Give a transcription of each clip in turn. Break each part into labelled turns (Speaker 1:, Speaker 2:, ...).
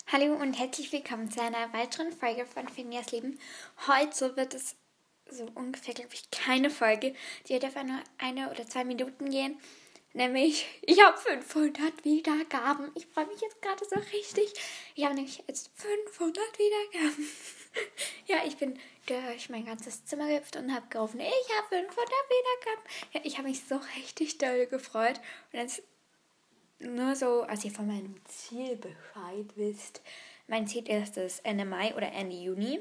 Speaker 1: Hallo und herzlich willkommen zu einer weiteren Folge von Finjas Leben. Heute wird es so ungefähr, glaube ich, keine Folge. Die wird einfach nur 1 oder 2 Minuten gehen. Nämlich, ich habe 500 Wiedergaben. Ich freue mich jetzt gerade so richtig. Ich habe nämlich jetzt 500 Wiedergaben. Ja, ich bin durch mein ganzes Zimmer gehüpft und habe gerufen, ich habe 500 Wiedergaben. Ja, ich habe mich so richtig doll gefreut. Und jetzt nur so, als ihr von meinem Ziel Bescheid wisst. Mein Ziel ist es, Ende Mai oder Ende Juni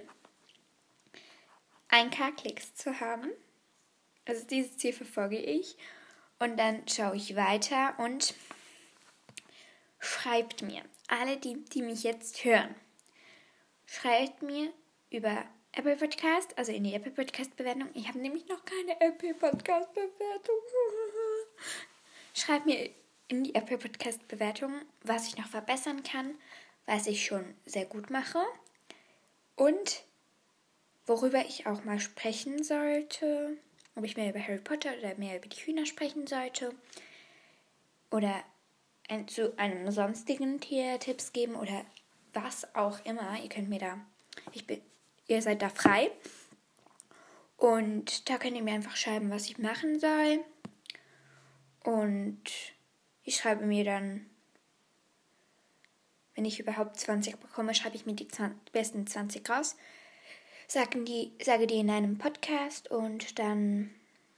Speaker 1: 1.000 Klicks zu haben. Also dieses Ziel verfolge ich. Und dann schaue ich weiter und schreibt mir, alle die mich jetzt hören, schreibt mir über Apple Podcast, also in die Apple Podcast Bewertung. Ich habe nämlich noch keine Apple Podcast Bewertung. Schreibt mir in die Apple Podcast Bewertung, was ich noch verbessern kann, was ich schon sehr gut mache und worüber ich auch mal sprechen sollte, ob ich mehr über Harry Potter oder mehr über die Hühner sprechen sollte oder zu einem sonstigen Tier Tipps geben oder was auch immer. Ihr könnt mir da, ihr seid da frei und da könnt ihr mir einfach schreiben, was ich machen soll und ich schreibe mir dann, wenn ich überhaupt 20 bekomme, schreibe ich mir die besten 20 raus, sage die in einem Podcast und dann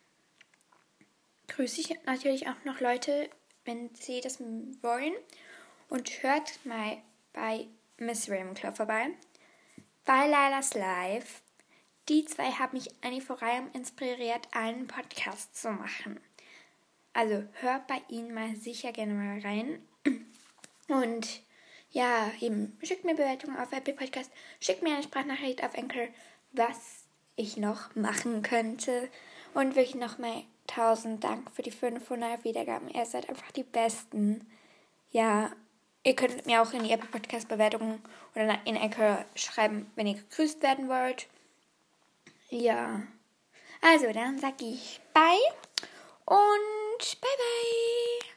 Speaker 1: grüße ich natürlich auch noch Leute, wenn sie das wollen. Und hört mal bei Miss Ravenclaw vorbei, bei Lilas Live. Die zwei haben mich eigentlich vor allem inspiriert, einen Podcast zu machen. Also hört bei ihnen mal sicher gerne mal rein. Und ja, eben schickt mir Bewertungen auf Apple Podcast, schickt mir eine Sprachnachricht auf Anchor, was ich noch machen könnte. Und wirklich nochmal 1000 Dank für die 500 Wiedergaben. Ihr seid einfach die Besten. Ja, ihr könnt mir auch in die Apple Podcast Bewertungen oder in Anchor schreiben, wenn ihr gegrüßt werden wollt. Ja, also dann sage ich bye und bye bye.